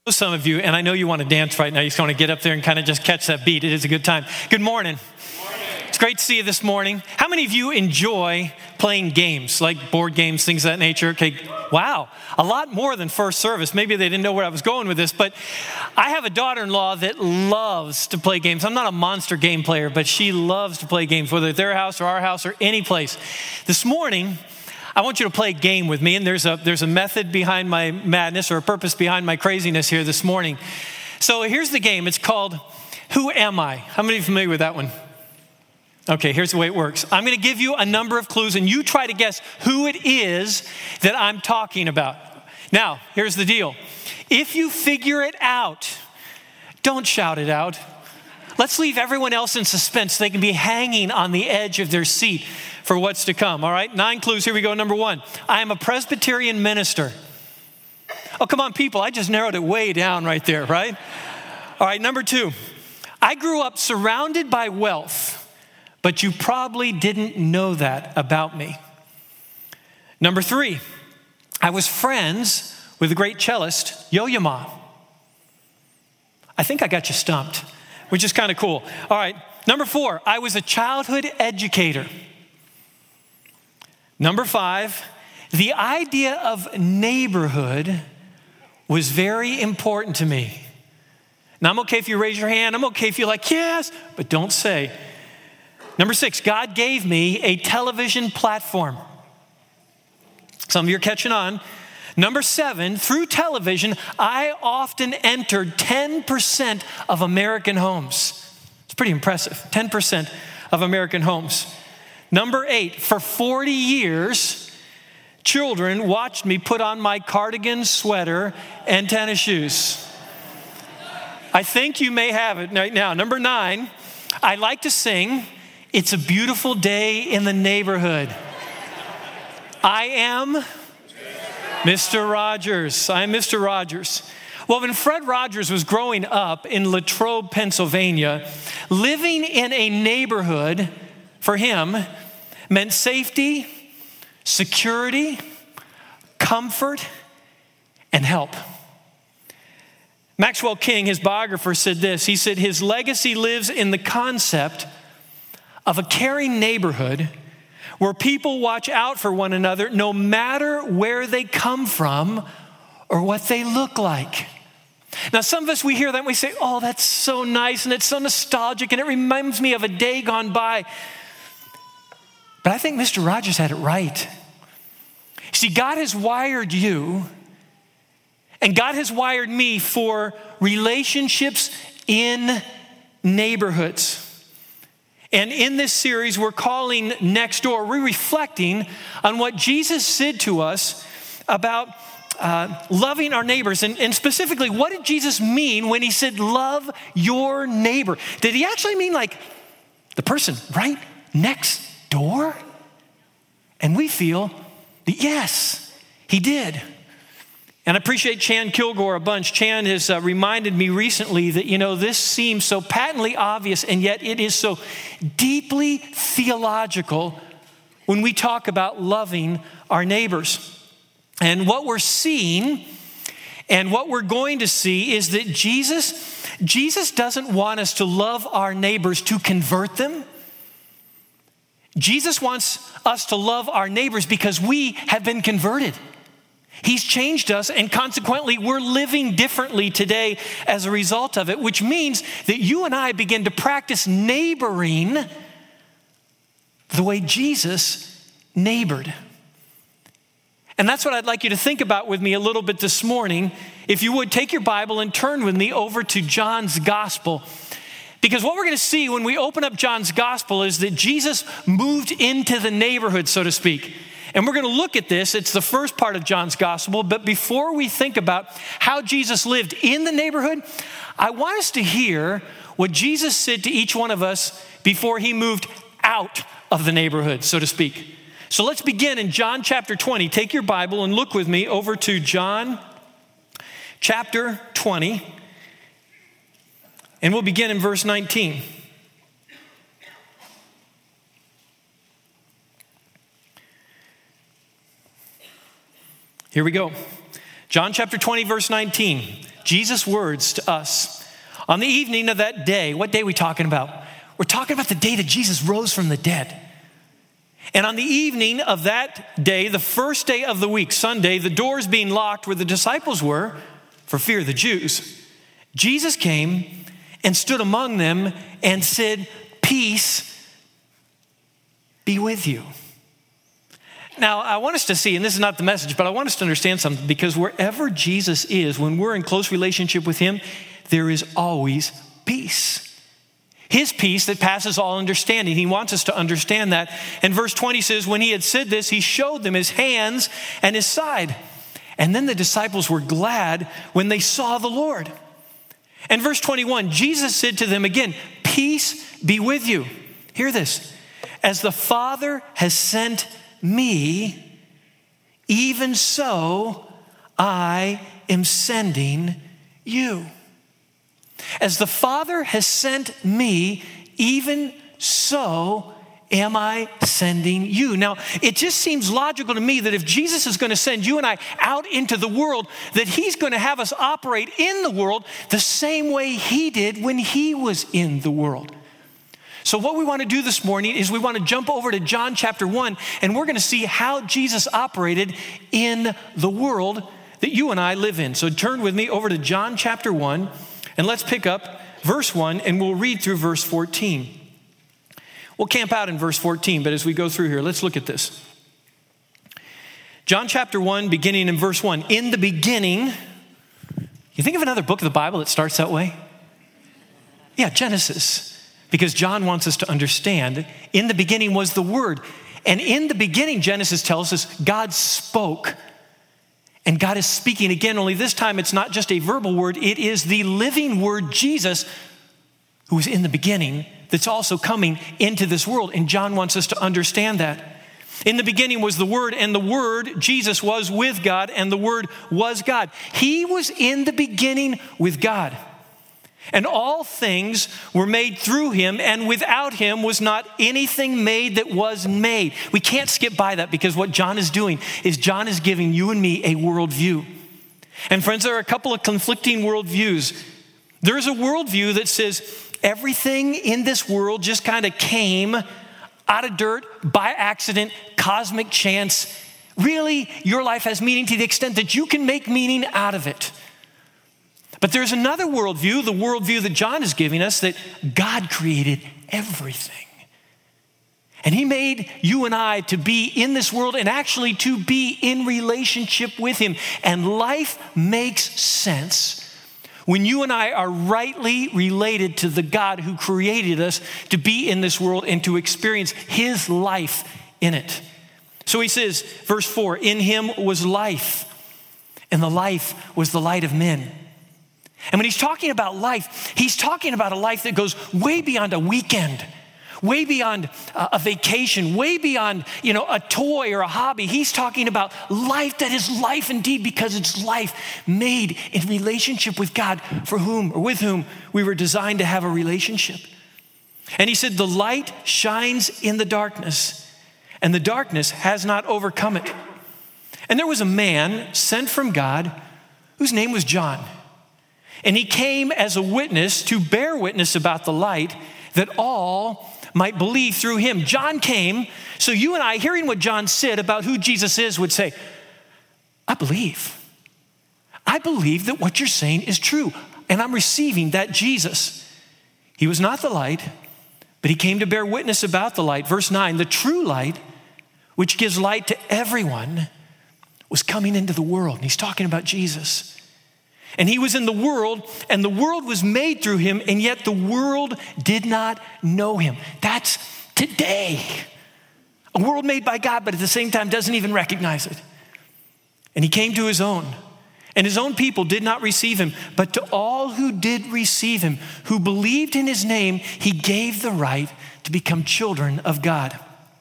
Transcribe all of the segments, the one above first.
Some of you, and I know you want to dance right now. You just want to get up there and kind of just catch that beat. It is a good time. Good morning. It's great to see you this morning. How many of you enjoy playing games, like board games, things of that nature? Okay, wow, a lot more than first service. Maybe they didn't know where I was going with this, but I have a daughter-in-law that loves to play games. I'm not a monster game player, but she loves to play games, whether at their house or our house or any place. This morning, I want you to play a game with me, and there's a method behind my madness or a purpose behind my craziness here this morning. So here's the game. It's called Who Am I? How many are familiar with that one? Okay, here's the way it works. I'm going to give you a number of clues, and you try to guess who it is that I'm talking about. Now, here's the deal. If you figure it out, don't shout it out. Let's leave everyone else in suspense so they can be hanging on the edge of their seat for what's to come, all right? 9 clues, here we go. Number 1, I am a Presbyterian minister. Oh, come on, people, I just narrowed it way down right there, right? All right, number 2, I grew up surrounded by wealth, but you probably didn't know that about me. Number 3, I was friends with the great cellist, Yo-Yo Ma. I think I got you stumped, which is kind of cool. All right, number 4, I was a childhood educator. Number 5, the idea of neighborhood was very important to me. Now, I'm okay if you raise your hand. I'm okay if you're like, yes, but don't say. Number 6, God gave me a television platform. Some of you are catching on. Number 7, through television, I often entered 10% of American homes. It's pretty impressive, 10% of American homes. Number 8, for 40 years, children watched me put on my cardigan, sweater, and tennis shoes. I think you may have it right now. Number 9, I like to sing, "It's a Beautiful Day in the Neighborhood." I am Mr. Rogers. I'm Mr. Rogers. Well, when Fred Rogers was growing up in Latrobe, Pennsylvania, living in a neighborhood for him meant safety, security, comfort, and help. Maxwell King, his biographer, said this. He said, his legacy lives in the concept of a caring neighborhood where people watch out for one another no matter where they come from or what they look like. Now, some of us, we hear that and we say, oh, that's so nice and it's so nostalgic and it reminds me of a day gone by. But I think Mr. Rogers had it right. See, God has wired you and God has wired me for relationships in neighborhoods. And in this series, we're calling Next Door. We're reflecting on what Jesus said to us about loving our neighbors. And specifically, what did Jesus mean when he said, love your neighbor? Did he actually mean like the person right next door? And we feel that yes, he did. And I appreciate Chan Kilgore a bunch. Chan has reminded me recently that, this seems so patently obvious, and yet it is so deeply theological when we talk about loving our neighbors. And what we're seeing and what we're going to see is that Jesus doesn't want us to love our neighbors to convert them. Jesus wants us to love our neighbors because we have been converted. He's changed us, and consequently, we're living differently today as a result of it, which means that you and I begin to practice neighboring the way Jesus neighbored. And that's what I'd like you to think about with me a little bit this morning. If you would, take your Bible and turn with me over to John's Gospel. Because what we're going to see when we open up John's Gospel is that Jesus moved into the neighborhood, so to speak. And we're going to look at this. It's the first part of John's Gospel. But before we think about how Jesus lived in the neighborhood, I want us to hear what Jesus said to each one of us before he moved out of the neighborhood, so to speak. So let's begin in John chapter 20. Take your Bible and look with me over to John chapter 20. And we'll begin in verse 19. Here we go. John chapter 20, verse 19, Jesus' words to us. On the evening of that day, what day are we talking about? We're talking about the day that Jesus rose from the dead. And on the evening of that day, the first day of the week, Sunday, the doors being locked where the disciples were for fear of the Jews, Jesus came and stood among them and said, "Peace be with you." Now, I want us to see, and this is not the message, but I want us to understand something, because wherever Jesus is, when we're in close relationship with him, there is always peace. His peace that passes all understanding. He wants us to understand that. And verse 20 says, when he had said this, he showed them his hands and his side. And then the disciples were glad when they saw the Lord. And verse 21, Jesus said to them again, "Peace be with you." Hear this. "As the Father has sent me, even so I am sending you." As the Father has sent me, even so am I sending you. Now, it just seems logical to me that if Jesus is going to send you and I out into the world, that he's going to have us operate in the world the same way he did when he was in the world. So what we want to do this morning is we want to jump over to John chapter 1, and we're going to see how Jesus operated in the world that you and I live in. So turn with me over to John chapter 1, and let's pick up verse 1, and we'll read through verse 14. We'll camp out in verse 14, but as we go through here, let's look at this. John chapter 1, beginning in verse 1. In the beginning, you think of another book of the Bible that starts that way? Yeah, Genesis. Because John wants us to understand, in the beginning was the Word. And in the beginning, Genesis tells us, God spoke. And God is speaking again, only this time it's not just a verbal word, it is the living Word, Jesus, who was in the beginning, that's also coming into this world. And John wants us to understand that. In the beginning was the Word, and the Word, Jesus, was with God, and the Word was God. He was in the beginning with God. And all things were made through him, and without him was not anything made that was made. We can't skip by that, because what John is doing is John is giving you and me a worldview. And friends, there are a couple of conflicting worldviews. There is a worldview that says everything in this world just kind of came out of dirt, by accident, cosmic chance. Really, your life has meaning to the extent that you can make meaning out of it. But there's another worldview, the worldview that John is giving us, that God created everything. And he made you and I to be in this world and actually to be in relationship with him. And life makes sense when you and I are rightly related to the God who created us to be in this world and to experience his life in it. So he says, verse 4, in him was life, and the life was the light of men. And when he's talking about life, he's talking about a life that goes way beyond a weekend, way beyond a vacation, way beyond, a toy or a hobby. He's talking about life that is life indeed, because it's life made in relationship with God, for whom or with whom we were designed to have a relationship. And he said, the light shines in the darkness, and the darkness has not overcome it. And there was a man sent from God whose name was John. And he came as a witness to bear witness about the light, that all might believe through him. John came, so you and I, hearing what John said about who Jesus is, would say, I believe. I believe that what you're saying is true, and I'm receiving that Jesus. He was not the light, but he came to bear witness about the light. Verse 9, the true light, which gives light to everyone, was coming into the world. And he's talking about Jesus. And he was in the world, and the world was made through him, and yet the world did not know him. That's today. A world made by God, but at the same time doesn't even recognize it. And he came to his own, and his own people did not receive him. But to all who did receive him, who believed in his name, he gave the right to become children of God.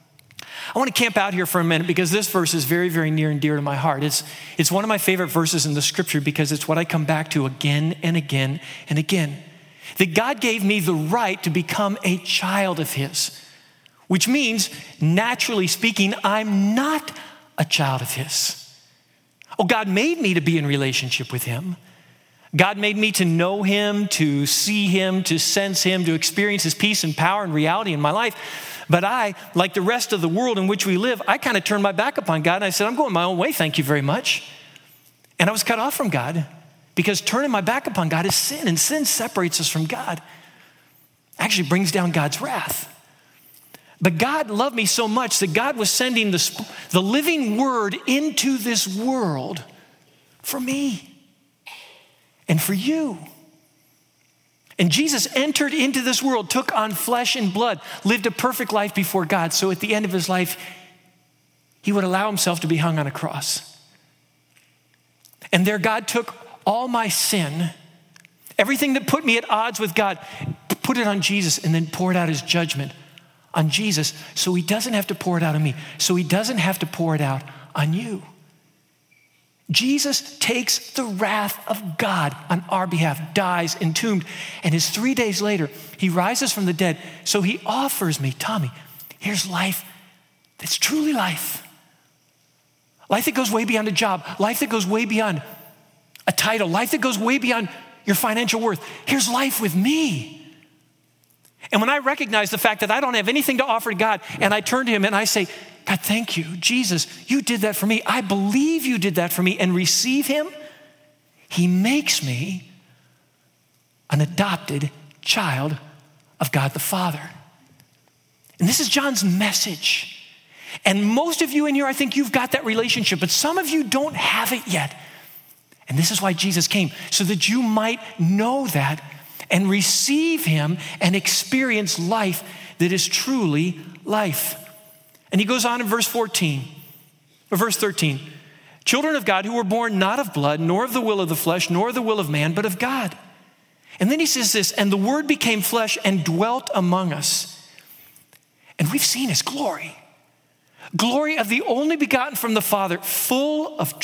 I want to camp out here for a minute, because this verse is very, very near and dear to my heart. It's one of my favorite verses in the scripture, because it's what I come back to again and again and again. That God gave me the right to become a child of his, which means, naturally speaking, I'm not a child of his. Oh, God made me to be in relationship with him. God made me to know him, to see him, to sense him, to experience his peace and power and reality in my life. But I, like the rest of the world in which we live, I kind of turned my back upon God and I said, I'm going my own way, thank you very much. And I was cut off from God because turning my back upon God is sin, and sin separates us from God. Actually brings down God's wrath. But God loved me so much that God was sending the living word into this world for me and for you. And Jesus entered into this world, took on flesh and blood, lived a perfect life before God. So at the end of his life, he would allow himself to be hung on a cross. And there God took all my sin, everything that put me at odds with God, put it on Jesus, and then poured out his judgment on Jesus so he doesn't have to pour it out on me, so he doesn't have to pour it out on you. Jesus takes the wrath of God on our behalf, dies entombed, and is 3 days later, he rises from the dead. So he offers me, Tommy, here's life that's truly life. Life that goes way beyond a job, life that goes way beyond a title, life that goes way beyond your financial worth. Here's life with me. And when I recognize the fact that I don't have anything to offer to God, and I turn to him and I say, God, thank you. Jesus, you did that for me. I believe you did that for me, and receive him, he makes me an adopted child of God the Father. And this is John's message. And most of you in here, I think you've got that relationship, but some of you don't have it yet. And this is why Jesus came, so that you might know that and receive him and experience life that is truly life. And he goes on in verse 13. Children of God who were born not of blood, nor of the will of the flesh, nor the will of man, but of God. And then he says this, and the word became flesh and dwelt among us. And we've seen his glory. Glory of the only begotten from the Father, full of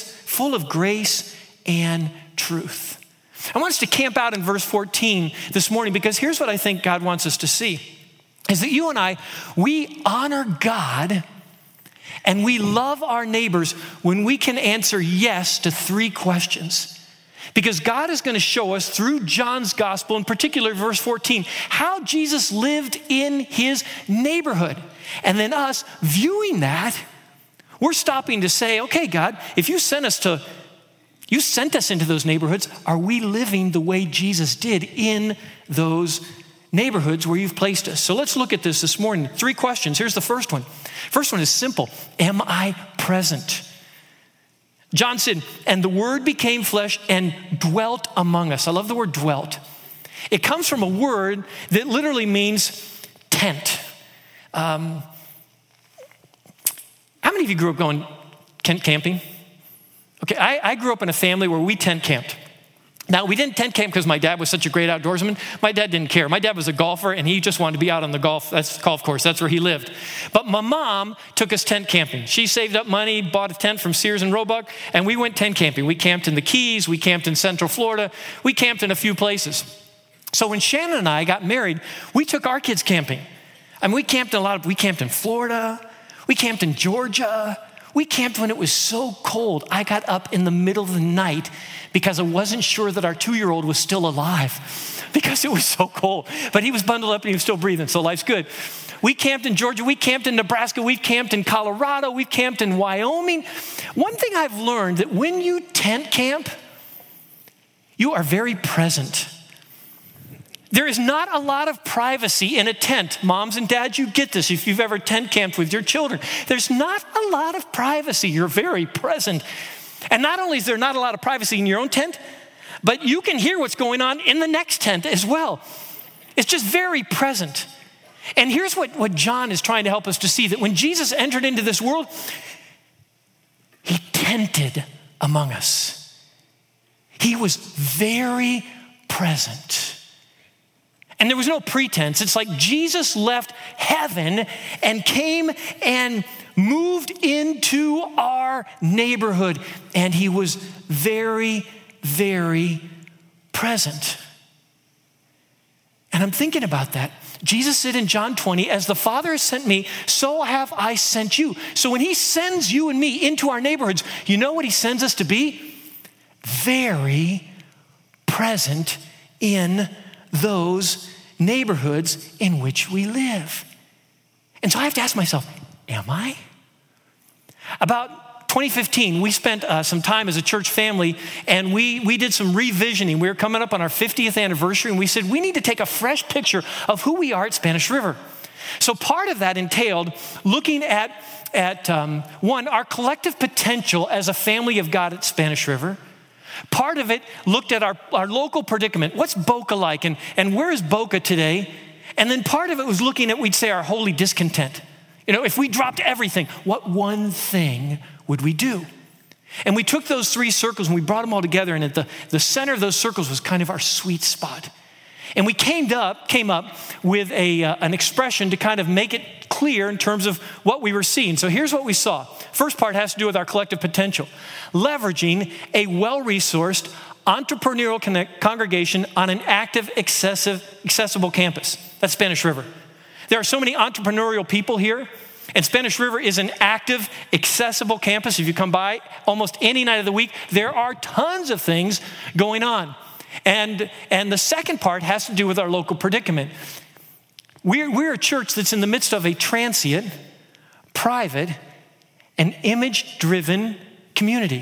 grace and truth. I want us to camp out in verse 14 this morning, because here's what I think God wants us to see, is that you and I, we honor God and we love our neighbors when we can answer yes to 3 questions. Because God is going to show us through John's gospel, in particular verse 14, how Jesus lived in his neighborhood. And then us viewing that, we're stopping to say, okay, God, if you sent us into those neighborhoods, are we living the way Jesus did in those neighborhoods where you've placed us? So let's look at this morning. 3 questions. Here's the first one. First one is simple. Am I present? John said, and the word became flesh and dwelt among us. I love the word dwelt. It comes from a word that literally means tent. How many of you grew up going tent camping? Okay, I grew up in a family where we tent camped. Now, we didn't tent camp because my dad was such a great outdoorsman. My dad didn't care. My dad was a golfer, and he just wanted to be out on the golf course. That's where he lived. But my mom took us tent camping. She saved up money, bought a tent from Sears and Roebuck, and we went tent camping. We camped in the Keys. We camped in Central Florida. We camped in a few places. So when Shannon and I got married, we took our kids camping. I mean, we camped in Florida. We camped in Georgia. We camped when it was so cold. I got up in the middle of the night because I wasn't sure that our 2-year-old was still alive because it was so cold. But he was bundled up and he was still breathing, so life's good. We camped in Georgia. We camped in Nebraska. We've camped in Colorado. We've camped in Wyoming. One thing I've learned, that when you tent camp, you are very present. There is not a lot of privacy in a tent. Moms and dads, you get this if you've ever tent camped with your children. There's not a lot of privacy. You're very present. And not only is there not a lot of privacy in your own tent, but you can hear what's going on in the next tent as well. It's just very present. And here's what John is trying to help us to see, that when Jesus entered into this world, he tented among us. He was very present. And there was no pretense. It's like Jesus left heaven and came and moved into our neighborhood. And he was very, very present. And I'm thinking about that Jesus said in John 20, as the Father has sent me, so have I sent you. So when he sends you and me into our neighborhoods, you know what he sends us to be? Very present in those neighborhoods in which we live. And so I have to ask myself, am I? About 2015, we spent some time as a church family, and we did some revisioning. We were coming up on our 50th anniversary, and we said, we need to take a fresh picture of who we are at Spanish River. So part of that entailed looking at one, our collective potential as a family of God at Spanish River. Part of it looked at our local predicament. What's Boca like, and where is Boca today? And then part of it was looking at, we'd say, our holy discontent. You know, if we dropped everything, what one thing would we do? And we took those three circles and we brought them all together, and at the center of those circles was kind of our sweet spot. And we came up with an expression to kind of make it clear in terms of what we were seeing. So here's what we saw. First part has to do with our collective potential. Leveraging a well-resourced entrepreneurial congregation on an active, accessible campus. That's Spanish River. There are so many entrepreneurial people here, and Spanish River is an active, accessible campus. If you come by almost any night of the week, there are tons of things going on. And the second part has to do with our local predicament. We're a church that's in the midst of a transient, private, and image-driven community.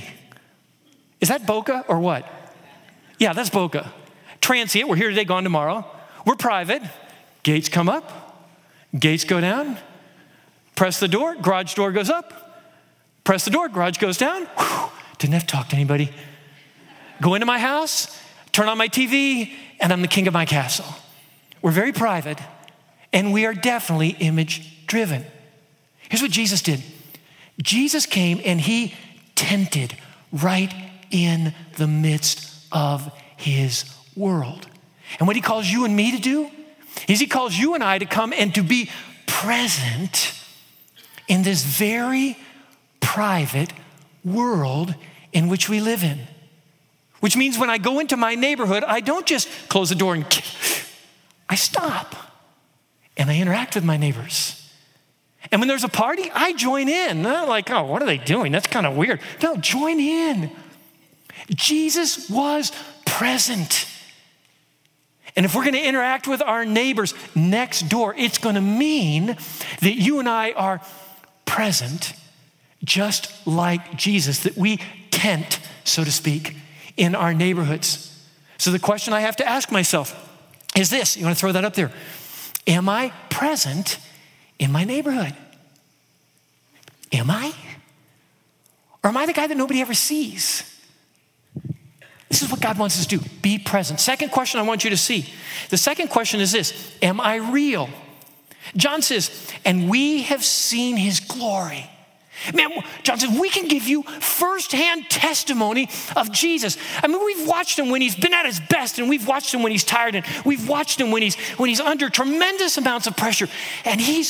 Is that Boca or what? Yeah, that's Boca. Transient, we're here today, gone tomorrow. We're private. Gates come up, gates go down. Press the door, garage door goes up. Press the door, garage goes down. Whew, didn't have to talk to anybody. Go into my house, turn on my TV, and I'm the king of my castle. We're very private, and we are definitely image-driven. Here's what Jesus did. Jesus came and he tented right in the midst of his world. And what he calls you and me to do is he calls you and I to come and to be present in this very private world in which we live in. Which means when I go into my neighborhood, I don't just close the door and I stop and I interact with my neighbors. And when there's a party, I join in. Not like, oh, what are they doing? That's kind of weird. No, join in. Jesus was present. And if we're going to interact with our neighbors next door, it's going to mean that you and I are present, just like Jesus, that we tent, so to speak, in our neighborhoods. So the question I have to ask myself is this. You want to throw that up there? Am I present in my neighborhood? Am I? Or am I the guy that nobody ever sees? This is what God wants us to do. Be present. Second question I want you to see. The second question is this. Am I real? John says, and we have seen his glory. Man, John says, we can give you firsthand testimony of Jesus. I mean, we've watched him when he's been at his best, and we've watched him when he's tired, and we've watched him when he's under tremendous amounts of pressure. And he's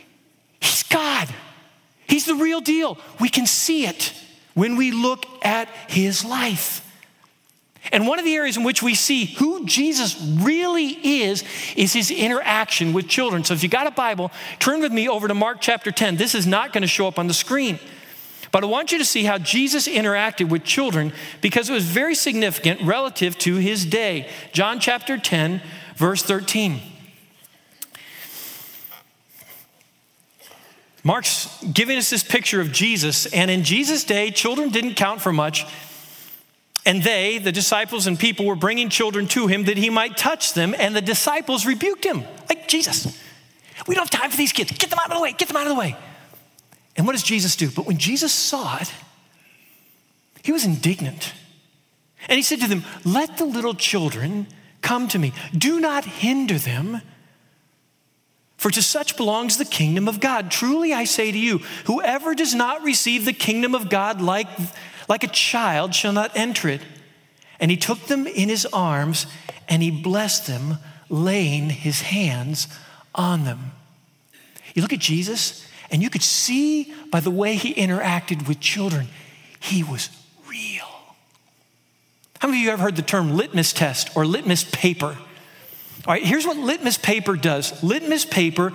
God. He's the real deal. We can see it when we look at his life. And one of the areas in which we see who Jesus really is his interaction with children. So if you got a Bible, turn with me over to Mark chapter 10. This is not going to show up on the screen. But I want you to see how Jesus interacted with children because it was very significant relative to his day. John chapter 10, verse 13. Mark's giving us this picture of Jesus. And in Jesus' day, children didn't count for much. And they, the disciples and people, were bringing children to him that he might touch them. And the disciples rebuked him. Like, Jesus, we don't have time for these kids. Get them out of the way. Get them out of the way. And what does Jesus do? But when Jesus saw it, he was indignant. And he said to them, let the little children come to me. Do not hinder them, for to such belongs the kingdom of God. Truly I say to you, whoever does not receive the kingdom of God like a child shall not enter it. And he took them in his arms and he blessed them, laying his hands on them. You look at Jesus and you could see by the way he interacted with children, he was real. How many of you ever heard the term litmus test or litmus paper? All right, here's what litmus paper does. Litmus paper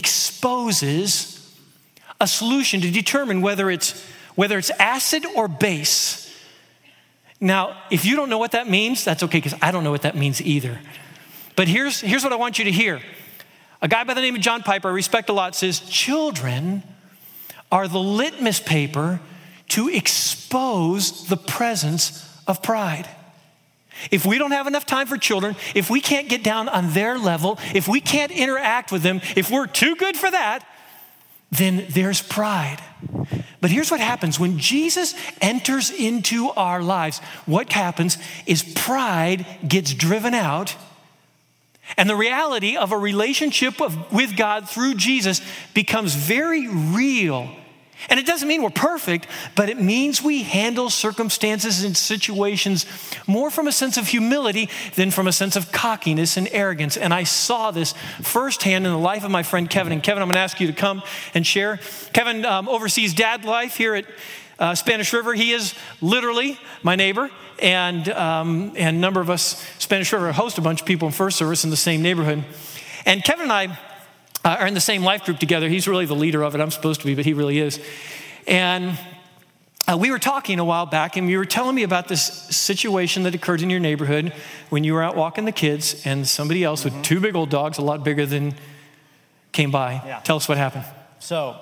exposes a solution to determine whether it's acid or base. Now, if you don't know what that means, that's okay, because I don't know what that means either. But here's what I want you to hear. A guy by the name of John Piper, I respect a lot, says children are the litmus paper to expose the presence of pride. If we don't have enough time for children, if we can't get down on their level, if we can't interact with them, if we're too good for that, then there's pride. But here's what happens. When Jesus enters into our lives, what happens is pride gets driven out, and the reality of a relationship with God through Jesus becomes very real. And it doesn't mean we're perfect, but it means we handle circumstances and situations more from a sense of humility than from a sense of cockiness and arrogance. And I saw this firsthand in the life of my friend Kevin. And Kevin, I'm going to ask you to come and share. Kevin oversees dad life here at Spanish River. He is literally my neighbor. And a number of us, Spanish River, host a bunch of people in First Service in the same neighborhood. And Kevin and I are in the same life group together. He's really the leader of it. I'm supposed to be, but he really is. And we were talking a while back, and you were telling me about this situation that occurred in your neighborhood when you were out walking the kids, and somebody else with two big old dogs, a lot bigger than, came by. Yeah. Tell us what happened. So,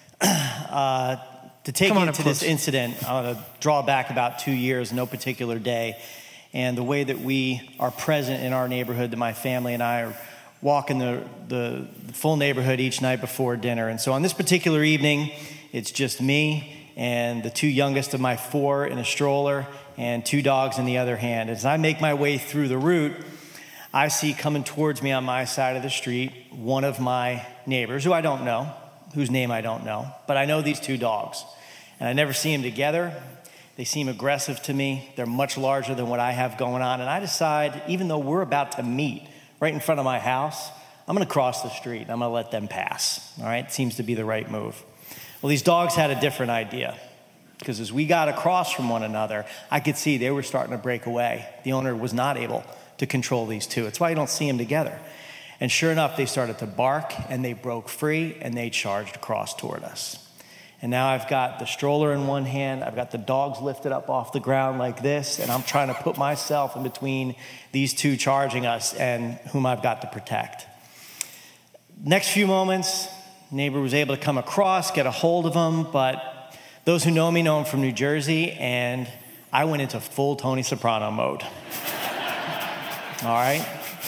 to take you into this incident, I want to draw back about 2 years, no particular day, and the way that we are present in our neighborhood, that my family and I are walking the full neighborhood each night before dinner. And so on this particular evening, it's just me and the two youngest of my four in a stroller and two dogs in the other hand. As I make my way through the route, I see coming towards me on my side of the street one of my neighbors, who I don't know, whose name I don't know, but I know these two dogs. And I never see them together. They seem aggressive to me. They're much larger than what I have going on. And I decide, even though we're about to meet right in front of my house, I'm going to cross the street. I'm going to let them pass. All right? Seems to be the right move. Well, these dogs had a different idea, because as we got across from one another, I could see they were starting to break away. The owner was not able to control these two. That's why you don't see them together. And sure enough, they started to bark, and they broke free, and they charged across toward us. And now I've got the stroller in one hand, I've got the dogs lifted up off the ground like this, and I'm trying to put myself in between these two charging us and whom I've got to protect. Next few moments, neighbor was able to come across, get a hold of him, but those who know me know I'm from New Jersey, and I went into full Tony Soprano mode. All right?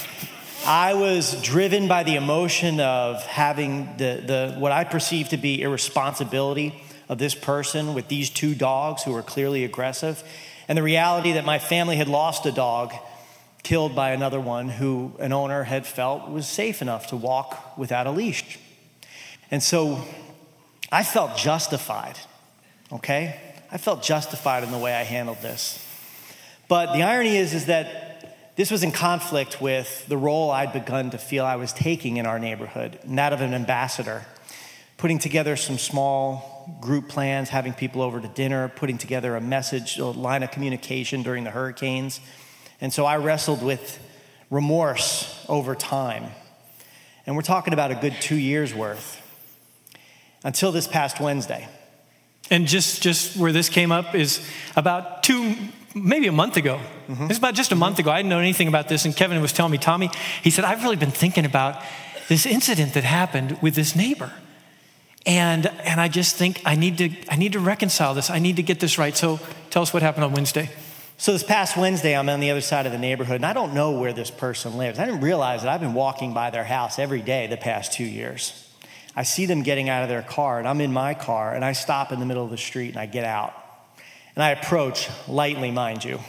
I was driven by the emotion of having the what I perceive to be irresponsibility of this person with these two dogs who were clearly aggressive, and the reality that my family had lost a dog killed by another one who an owner had felt was safe enough to walk without a leash. And so I felt justified, okay? I felt justified in the way I handled this. But the irony is that this was in conflict with the role I'd begun to feel I was taking in our neighborhood, and that of an ambassador, putting together some small group plans, having people over to dinner, putting together a message, a line of communication during the hurricanes. And so I wrestled with remorse over time. And we're talking about a good 2 years worth until this past Wednesday. And just where this came up is about maybe a month ago. Mm-hmm. It's about just a month ago. I didn't know anything about this, and Kevin was telling me, Tommy, he said, I've really been thinking about this incident that happened with this neighbor. And I just think I need to reconcile this. I need to get this right. So tell us what happened on Wednesday. So this past Wednesday, I'm on the other side of the neighborhood, and I don't know where this person lives. I didn't realize that I've been walking by their house every day the past 2 years. I see them getting out of their car, and I'm in my car, and I stop in the middle of the street, and I get out. And I approach, lightly, mind you.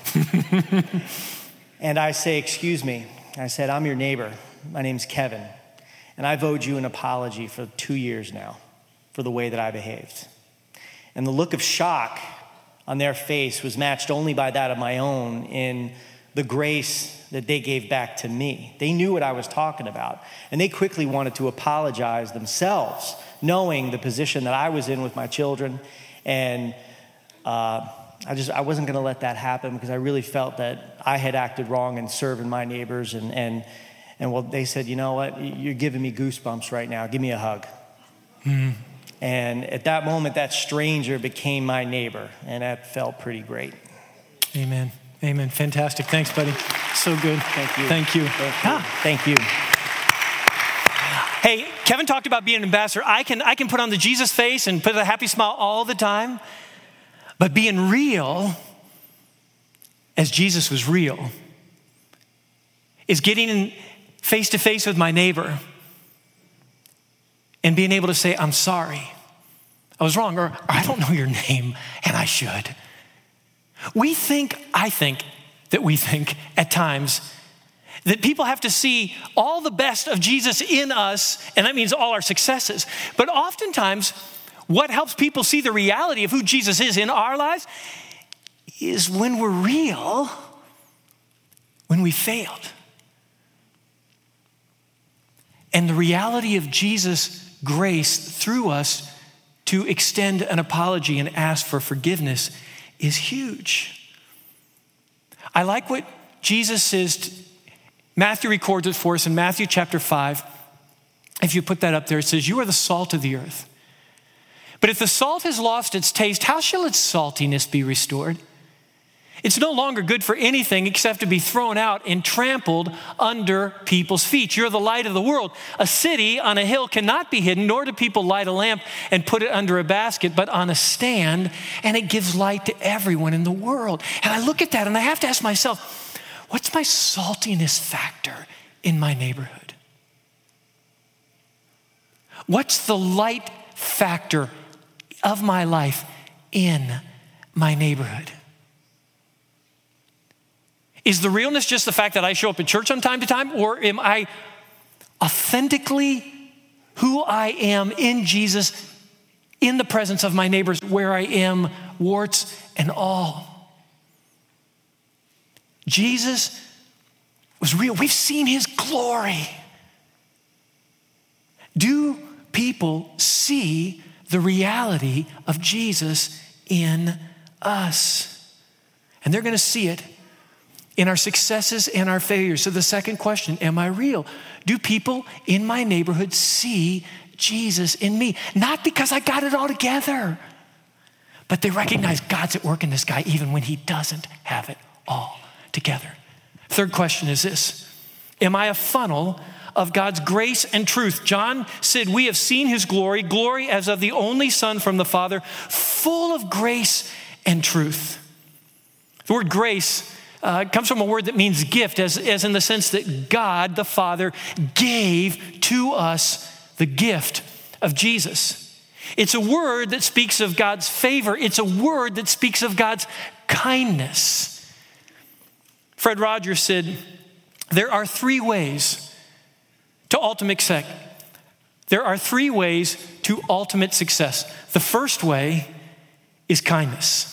And I say, excuse me. I said, I'm your neighbor. My name's Kevin. And I've owed you an apology for 2 years now for the way that I behaved. And the look of shock on their face was matched only by that of my own in the grace that they gave back to me. They knew what I was talking about. And they quickly wanted to apologize themselves, knowing the position that I was in with my children. And I wasn't going to let that happen, because I really felt that I had acted wrong in serving my neighbors and And well, they said, you know what, you're giving me goosebumps right now. Give me a hug. Mm. And at that moment, that stranger became my neighbor, and that felt pretty great. Amen. Amen. Fantastic. Thanks, buddy. So good. Thank you. Thank you. Thank you. Hey, Kevin talked about being an ambassador. I can put on the Jesus face and put a happy smile all the time. But being real, as Jesus was real, is getting in face to face with my neighbor and being able to say, I'm sorry. I was wrong, or I don't know your name, and I should. I think at times that people have to see all the best of Jesus in us, and that means all our successes. But oftentimes, what helps people see the reality of who Jesus is in our lives is when we're real, when we failed. And the reality of Jesus' grace through us to extend an apology and ask for forgiveness is huge. I like what Jesus says. Matthew records it for us in Matthew chapter 5. If you put that up there, it says, you are the salt of the earth. But if the salt has lost its taste, how shall its saltiness be restored? It's no longer good for anything except to be thrown out and trampled under people's feet. You're the light of the world. A city on a hill cannot be hidden, nor do people light a lamp and put it under a basket, but on a stand, and it gives light to everyone in the world. And I look at that and I have to ask myself, what's my saltiness factor in my neighborhood? What's the light factor of my life in my neighborhood? Is the realness just the fact that I show up at church from time to time, or am I authentically who I am in Jesus in the presence of my neighbors where I am, warts and all? Jesus was real. We've seen his glory. Do people see the reality of Jesus in us? And they're going to see it in our successes and our failures. So the second question, am I real? Do people in my neighborhood see Jesus in me? Not because I got it all together, but they recognize God's at work in this guy even when he doesn't have it all together. Third question is this: am I a funnel of God's grace and truth? John said, we have seen his glory, glory as of the only Son from the Father, full of grace and truth. The word grace comes from a word that means gift, as in the sense that God, the Father, gave to us the gift of Jesus. It's a word that speaks of God's favor. It's a word that speaks of God's kindness. Fred Rogers said, there are three ways to ultimate success. There are three ways to ultimate success. The first way is kindness.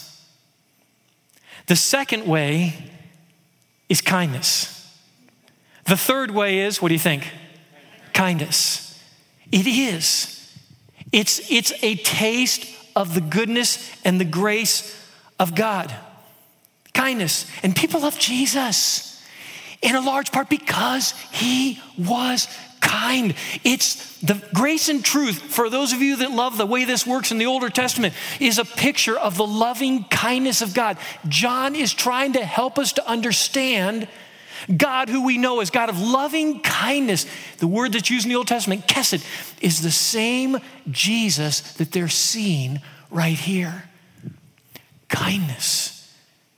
The second way is kindness. The third way is, what do you think? Kindness. It is. It's a taste of the goodness and the grace of God. Kindness. And people love Jesus in a large part because he was kind. It's the grace and truth. For those of you that love the way this works in the Older Testament, is a picture of the loving kindness of God. John is trying to help us to understand God, who we know as God of loving kindness. The word that's used in the Old Testament, chesed, is the same Jesus that they're seeing right here. Kindness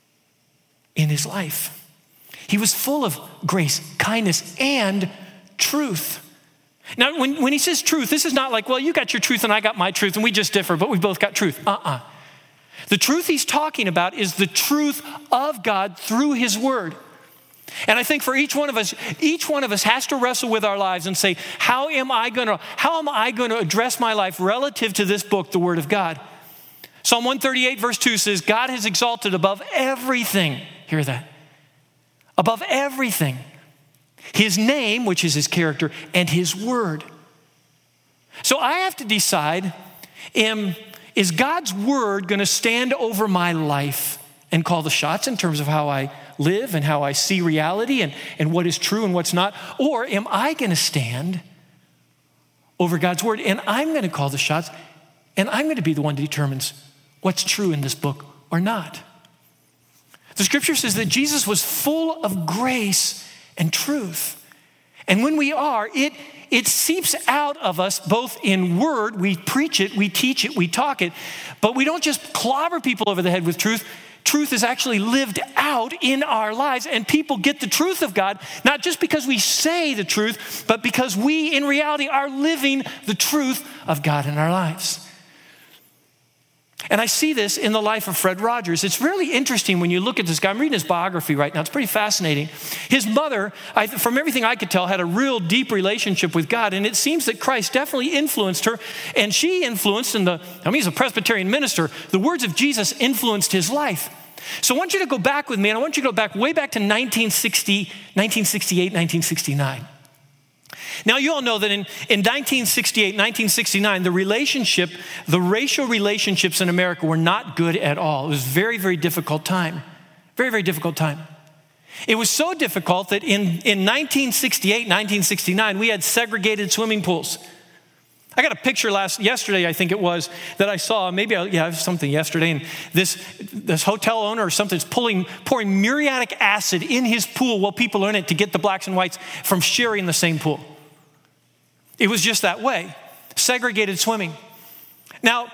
in his life. He was full of grace, kindness, and truth. Now, when he says truth, this is not like, well, you got your truth and I got my truth and we just differ, but we both got truth. The truth he's talking about is the truth of God through his word. And I think for each one of us has to wrestle with our lives and say, how am I going to address my life relative to this book, the Word of God? Psalm 138 verse 2 says, God has exalted above everything. Hear that? Above everything. His name, which is his character, and his word. So I have to decide, is God's word going to stand over my life and call the shots in terms of how I live and how I see reality and what is true and what's not? Or am I going to stand over God's word and I'm going to call the shots and I'm going to be the one that determines what's true in this book or not? The scripture says that Jesus was full of grace and truth. And when we are, it seeps out of us both in word, we preach it, we teach it, we talk it, but we don't just clobber people over the head with truth. Truth is actually lived out in our lives, and people get the truth of God, not just because we say the truth, but because we in reality are living the truth of God in our lives. And I see this in the life of Fred Rogers. It's really interesting when you look at this guy. I'm reading his biography right now. It's pretty fascinating. His mother, from everything I could tell, had a real deep relationship with God. And it seems that Christ definitely influenced her. And she influenced, he's a Presbyterian minister. The words of Jesus influenced his life. So I want you to go back with me, and I want you to go back way back to 1968, 1969. Now, you all know that in 1968, 1969, the racial relationships in America were not good at all. It was a very, very difficult time. Very, very difficult time. It was so difficult that in 1968, 1969, we had segregated swimming pools. I got a picture yesterday, I think it was, that I saw. Maybe I have something yesterday. And this hotel owner or something is pouring muriatic acid in his pool while people are in it to get the blacks and whites from sharing the same pool. It was just that way. Segregated swimming. Now,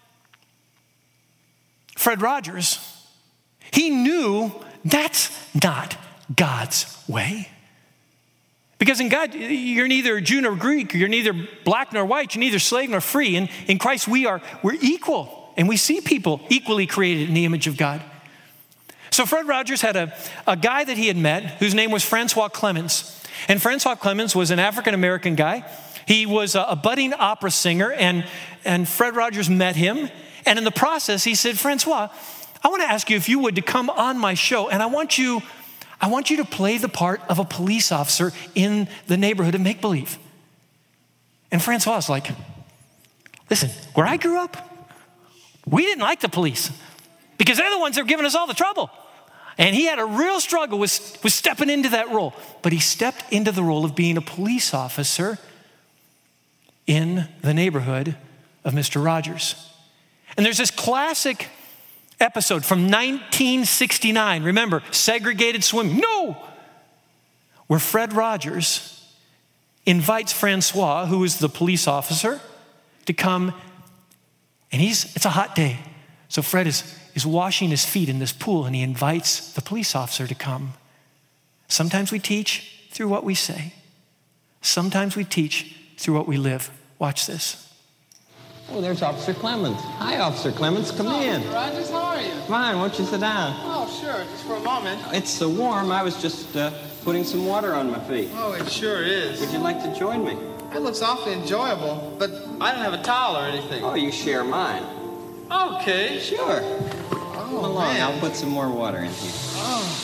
Fred Rogers, he knew that's not God's way. Because in God, you're neither Jew nor Greek, you're neither black nor white, you're neither slave nor free. And in Christ, we're equal. And we see people equally created in the image of God. So Fred Rogers had a guy that he had met whose name was Francois Clemens. And Francois Clemens was an African-American guy. He was a budding opera singer, and Fred Rogers met him. And in the process, he said, Francois, I want to ask you if you would to come on my show, and I want you to play the part of a police officer in the neighborhood of make-believe. And Francois was like, listen, where I grew up, we didn't like the police because they're the ones that are giving us all the trouble. And he had a real struggle with stepping into that role. But he stepped into the role of being a police officer in the neighborhood of Mr. Rogers. And there's this classic episode from 1969. Remember, segregated swimming. No! Where Fred Rogers invites Francois, who is the police officer, to come. And it's a hot day. So Fred is washing his feet in this pool, and he invites the police officer to come. Sometimes we teach through what we say. Sometimes we teach through what we live. Watch this. Oh, there's Officer Clemens. Hi, Officer Clemens. Come in. Rogers, how are you? Fine. Won't you sit down? Oh, sure. Just for a moment. It's so warm. I was just putting some water on my feet. Oh, it sure is. Would you like to join me? It looks awfully enjoyable, but I don't have a towel or anything. Oh, you share mine. Okay. Sure. Oh, Come along. man. I'll put some more water in here. Oh.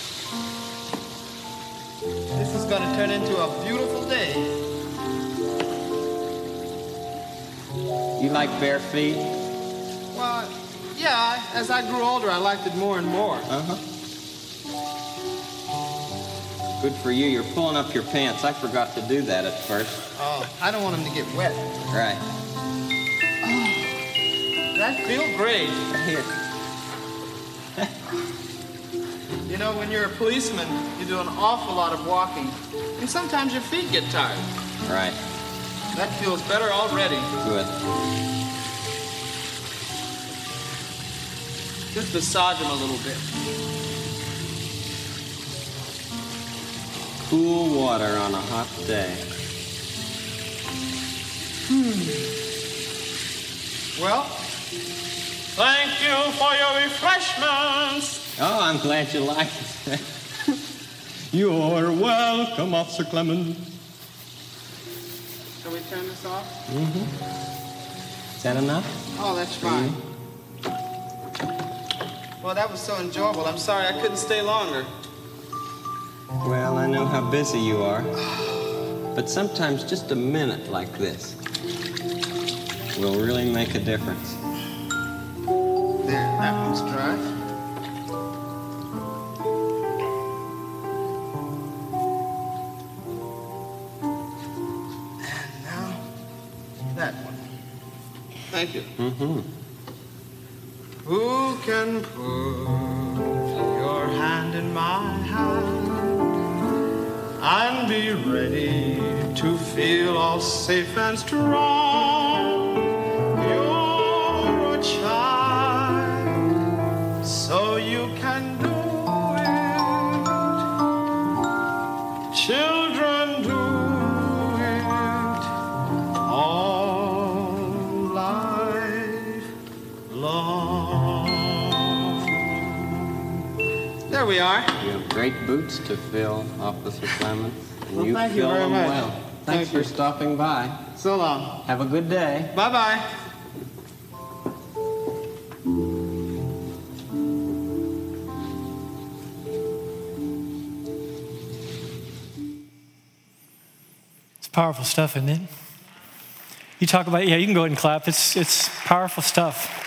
This is going to turn into a beautiful day. You like bare feet? Well, yeah. As I grew older, I liked it more and more. Uh-huh. Good for you. You're pulling up your pants. I forgot to do that at first. Oh, I don't want them to get wet. Right. That feels great. Here. You know, when you're a policeman, you do an awful lot of walking, and sometimes your feet get tired. Right. That feels better already. Good. Just massage them a little bit. Cool water on a hot day. Well, thank you for your refreshments. Oh, I'm glad you liked it. You're welcome, Officer Clemens. Shall we turn this off? Mm-hmm. Is that enough? Oh, that's fine. Well, that was so enjoyable. I'm sorry I couldn't stay longer. Well, I know how busy you are. But sometimes just a minute like this will really make a difference. There, that one's dry. Thank you. Mm-hmm. Who can put your hand in my hand and be ready to feel all safe and strong? You're a child, so you can do it. Children do it all life long. There we are. You have great boots to fill, Officer Clemens. And Well, you thank you fill very them much. well. Thanks for stopping by. So long. Have a good day. Bye-bye. It's powerful stuff, isn't it? You talk about, you can go ahead and clap. It's powerful stuff.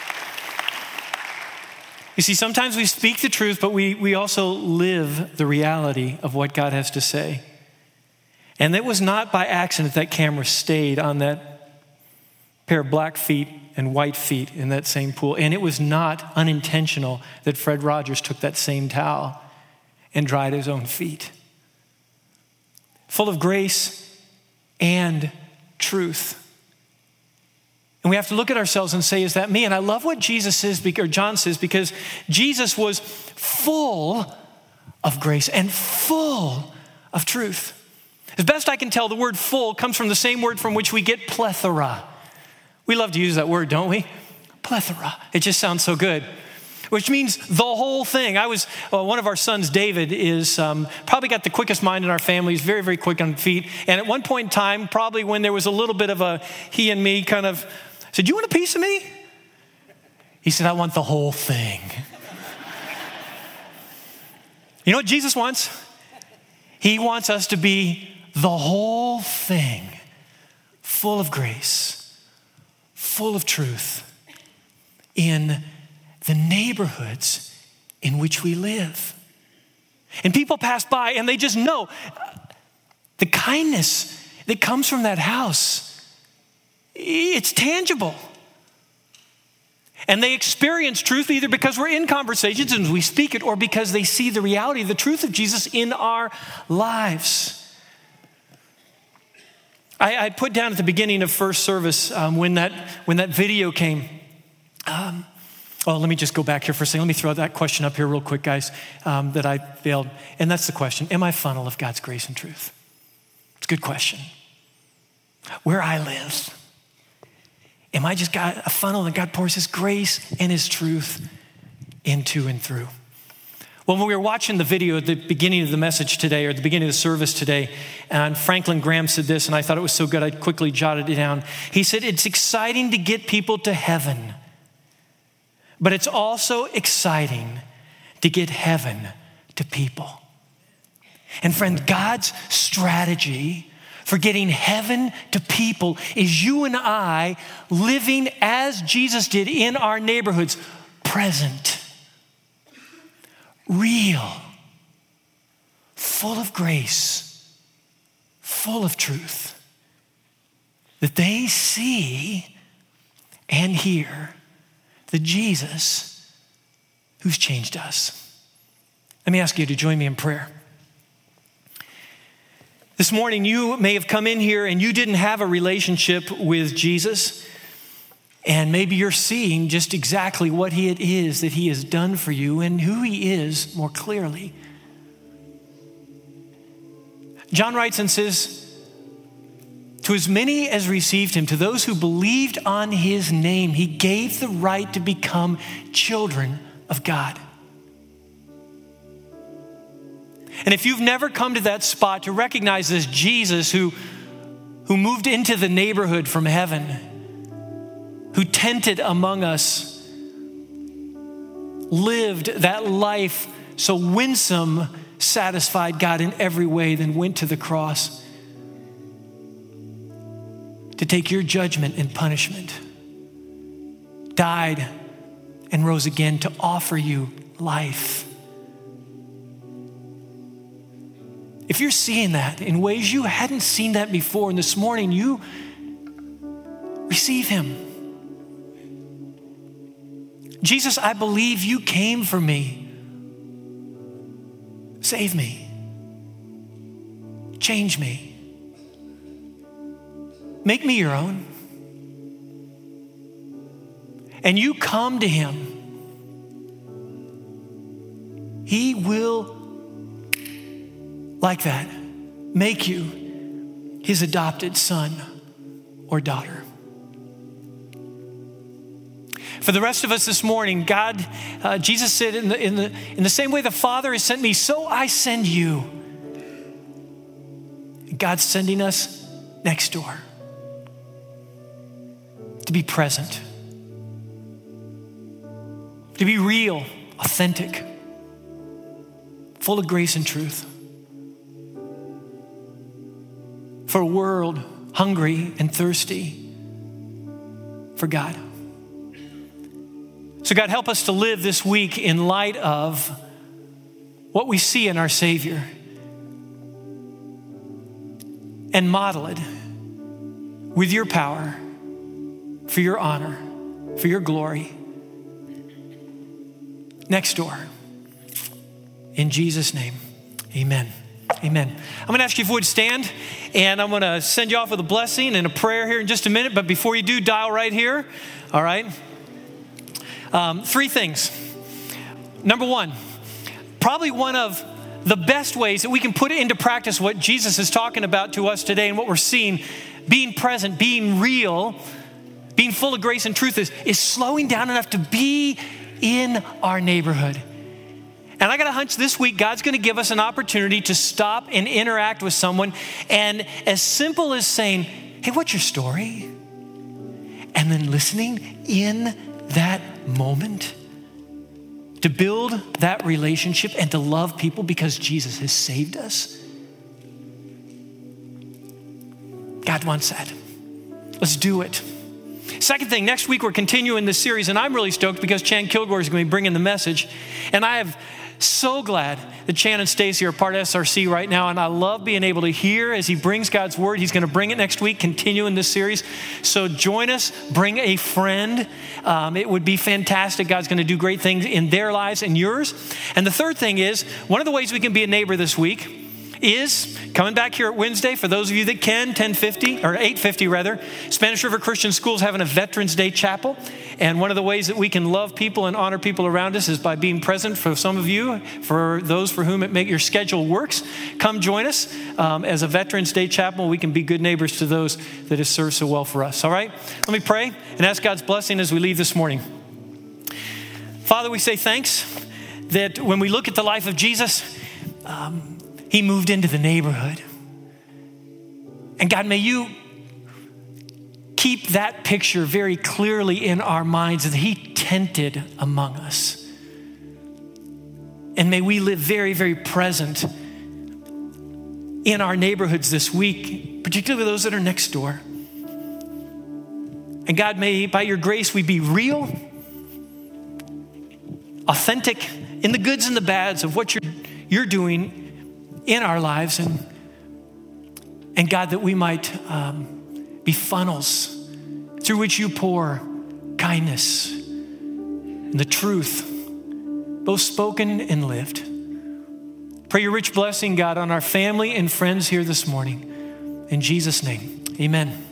You see, sometimes we speak the truth, but we also live the reality of what God has to say. And it was not by accident that camera stayed on that pair of black feet and white feet in that same pool. And it was not unintentional that Fred Rogers took that same towel and dried his own feet. Full of grace and truth. And we have to look at ourselves and say, is that me? And I love what Jesus says, or John says, because Jesus was full of grace and full of truth. As best I can tell, the word full comes from the same word from which we get plethora. We love to use that word, don't we? Plethora. It just sounds so good. Which means the whole thing. One of our sons, David, is probably got the quickest mind in our family. He's very, very quick on feet. And at one point in time, probably when there was a little bit of a he and me kind of, said, "You want a piece of me?" He said, "I want the whole thing." You know what Jesus wants? He wants us to be the whole thing, full of grace, full of truth, in the neighborhoods in which we live. And people pass by and they just know the kindness that comes from that house. It's tangible. And they experience truth either because we're in conversations and we speak it, or because they see the reality, the truth of Jesus in our lives. I put down at the beginning of first service when that video came. Let me just go back here for a second. Let me throw that question up here real quick, guys, that I failed. And that's the question. Am I a funnel of God's grace and truth? It's a good question. Where I live, am I just got a funnel that God pours his grace and his truth into and through? Well, when we were watching the video at the beginning of the message today, or at the beginning of the service today, and Franklin Graham said this, and I thought it was so good, I quickly jotted it down. He said, "It's exciting to get people to heaven, but it's also exciting to get heaven to people." And friend, God's strategy for getting heaven to people is you and I living as Jesus did in our neighborhoods, present, real, full of grace, full of truth, that they see and hear the Jesus who's changed us. Let me ask you to join me in prayer. This morning, you may have come in here and you didn't have a relationship with Jesus, and maybe you're seeing just exactly what it is that he has done for you and who he is more clearly. John writes and says, "To as many as received him, to those who believed on his name, he gave the right to become children of God." And if you've never come to that spot to recognize this Jesus who moved into the neighborhood from heaven, who tented among us, lived that life so winsome, satisfied God in every way, then went to the cross to take your judgment and punishment, died and rose again to offer you life. If you're seeing that in ways you hadn't seen that before, and this morning you receive him, Jesus, I believe you came for me. Save me. Change me. Make me your own. And you come to him. He will, like that, make you his adopted son or daughter. For the rest of us this morning, Jesus said, in the same way the Father has sent me, so I send you. God's sending us next door to be present, to be real, authentic, full of grace and truth. For a world hungry and thirsty for God. So God, help us to live this week in light of what we see in our Savior and model it with your power, for your honor, for your glory. Next door. In Jesus' name, amen. Amen. I'm going to ask you if you would stand, and I'm going to send you off with a blessing and a prayer here in just a minute. But before you do, dial right here. All right. 3 things. Number 1, probably one of the best ways that we can put into practice what Jesus is talking about to us today and what we're seeing, being present, being real, being full of grace and truth is slowing down enough to be in our neighborhood. And I got a hunch this week, God's going to give us an opportunity to stop and interact with someone. And as simple as saying, hey, what's your story? And then listening in that moment to build that relationship and to love people because Jesus has saved us. God wants that. Let's do it. Second thing, next week we're continuing this series, and I'm really stoked because Chan Kilgore is going to be bringing the message. And I am so glad that Chan and Stacy are part of SRC right now, and I love being able to hear as he brings God's word. He's going to bring it next week, continuing this series. So join us, bring a friend. It would be fantastic. God's going to do great things in their lives and yours. And the third thing is, one of the ways we can be a neighbor this week is coming back here at Wednesday. For those of you that can, 10:50 or 8:50 rather, Spanish River Christian School is having a Veterans Day chapel. And one of the ways that we can love people and honor people around us is by being present. For some of you, for those for whom your schedule works, come join us as a Veterans Day chapel. We can be good neighbors to those that have served so well for us. All right, let me pray and ask God's blessing as we leave this morning. Father, we say thanks that when we look at the life of Jesus, he moved into the neighborhood. And God, may you keep that picture very clearly in our minds that he tented among us. And may we live very, very present in our neighborhoods this week, particularly those that are next door. And God, may by your grace we be real, authentic in the goods and the bads of what you're doing in our lives, and God, that we might be funnels through which you pour kindness and the truth, both spoken and lived. Pray your rich blessing, God, on our family and friends here this morning. In Jesus' name, amen.